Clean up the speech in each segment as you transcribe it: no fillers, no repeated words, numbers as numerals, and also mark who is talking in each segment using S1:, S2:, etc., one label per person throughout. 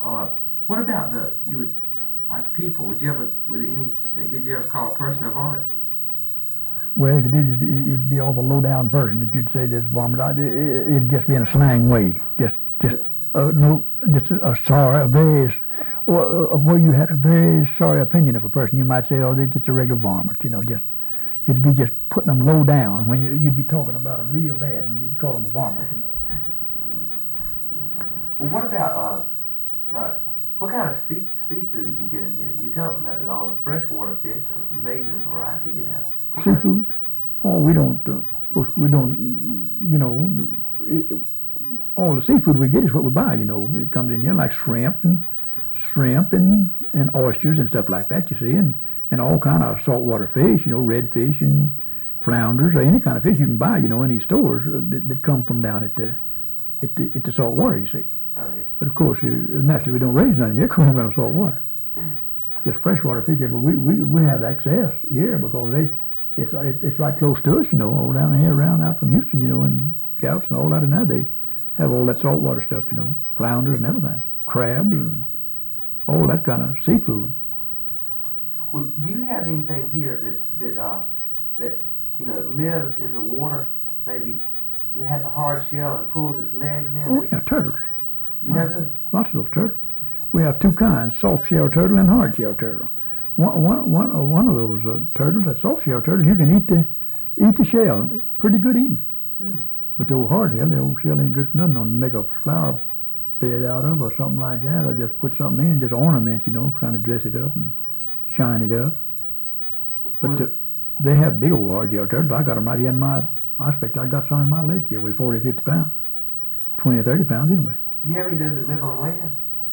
S1: What about like people? Did you ever call a person a varmint?
S2: Well, if it did, it'd be all the low-down version that you'd say this varmint. It'd just be in a slang way. Just a sorry, where you had a very sorry opinion of a person. You might say, oh, they're just a regular varmint. It'd be just putting them low down when you'd be talking about them real bad when you'd call them a varmint.
S1: Well, what about what kind of seafood do you get in here? You tell them about all the freshwater fish, amazing variety you have.
S2: Seafood? Oh, we don't. Of course, we don't. All the seafood we get is what we buy. It comes in here like shrimp and oysters and stuff like that. You see, and all kind of saltwater fish. Redfish and flounders or any kind of fish you can buy. In these stores that come from down at the salt water. You see.
S1: Oh, yes.
S2: But of course, naturally we don't raise none here because we haven't got no salt water. Just freshwater fish here, but we have access here because it's right close to us, all down here around out from Houston, and Gouts and all that, and that they have all that saltwater stuff, flounders and everything, crabs and all that kind of seafood.
S1: Well, do you have anything here that lives in the water? Maybe it has a hard shell and pulls its legs in.
S2: Oh yeah, turtles.
S1: You have those?
S2: Lots of those turtles. We have two kinds: soft shell turtle and hard shell turtle. One of those turtles, a soft shell turtle, you can eat the shell. Pretty good eating. But the old hard shell, ain't good for nothing. On make a flower bed out of or something like that, or just put something in, just ornament, trying to dress it up and shine it up. But they have big old hard shell turtles. I got them right here in my. I expect I got some in my lake here with 40, 50 pounds, 20 or 30 pounds anyway.
S1: Do you have any of those that live on land?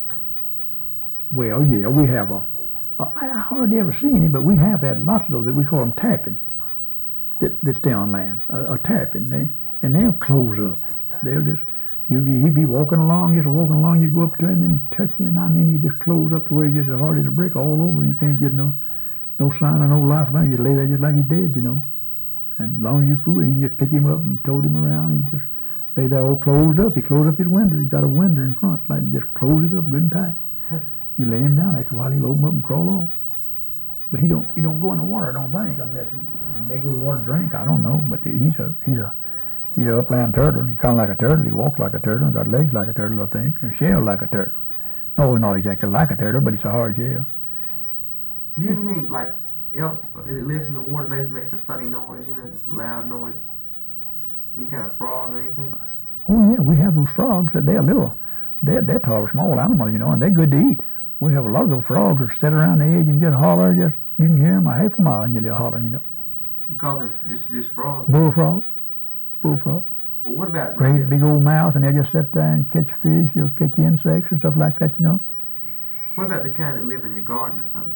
S2: Well, yeah, we have I hardly ever see any, but we have had lots of those that we call them tapping that stay on land. A tapping, and they'll close up. They'll just, he'd be walking along, you go up to him and touch him, and I mean, he just close up to where he's just as hard as a brick all over. You can't get no sign of no life about him. You lay there just like he's dead, And as long as you fool him, you just pick him up and tote him around. He just lay there all closed up. He closed up his window. He got a window in front, like just close it up good and tight. You lay him down. After a while, he'll open up and crawl off. But he don't go in the water, I don't think, unless he may go to the water to drink. I don't know. But he's a upland turtle. He's kind of like a turtle. He walks like a turtle. Got legs like a turtle, I think. A shell like a turtle. No, not exactly like a turtle, but it's a hard shell.
S1: Do you have anything like else that lives in the water maybe makes a funny noise, loud noise? Any kind of frog or anything?
S2: Oh yeah, we have those frogs. They're little. They're tall, small animals, and they're good to eat. We have a lot of those frogs that sit around the edge and just holler. You can hear them a half a mile and they're hollering,
S1: You call them just frogs?
S2: Bullfrog.
S1: Well, what about
S2: great big old mouth, and they just sit there and catch fish or catch insects and stuff like that,
S1: What about the kind that live in your garden or something?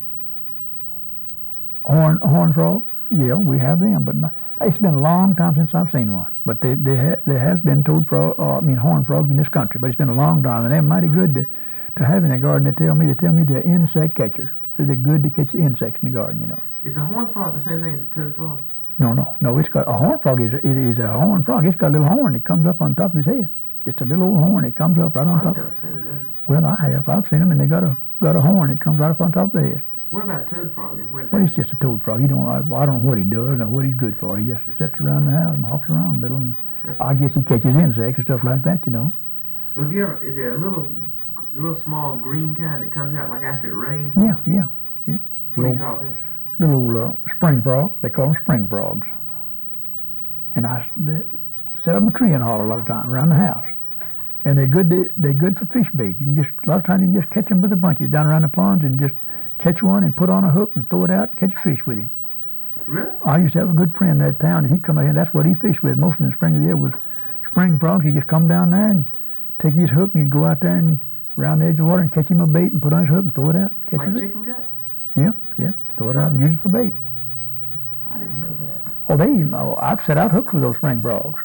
S2: Horn frog? Yeah, we have them, but it's been a long time since I've seen one. But there has been horn frogs in this country, but it's been a long time, and they're mighty good to have in the garden. They tell me they're insect catchers. So they're good to catch insects in the garden,
S1: Is a horn frog the same thing as a toad frog?
S2: No. It's got a horn frog. Is a horn frog. It's got a little horn that comes up on top of his head. Just a little old horn that comes up right on top.
S1: I've never seen those.
S2: Well, I have. I've seen them, and they got a horn that comes right up on top of the head.
S1: What about a toad frog?
S2: Well, he's just a toad frog. I don't know what he does or what he's good for. He just sits around the house and hops around a little. And I guess he catches insects and stuff like that,
S1: Well, is there a little small green kind that comes out like after it rains?
S2: Yeah.
S1: What do you call them?
S2: Little spring frog. They call them spring frogs. And they set up a tree and holler a lot of time around the house. And they're good for fish bait. A lot of times you can just catch them with a bunches down around the ponds and just catch one and put on a hook and throw it out and catch a fish with him.
S1: Really?
S2: I used to have a good friend in that town, and he'd come out here, and that's what he fished with most in the spring of the year was spring frogs. He'd just come down there and take his hook, and he'd go out there and around the edge of the water and catch him a bait and put on his hook and throw it out. Catch
S1: like chicken guts?
S2: Yeah. Throw it out and use it for bait.
S1: I didn't know that.
S2: I've set out hooks with those spring frogs.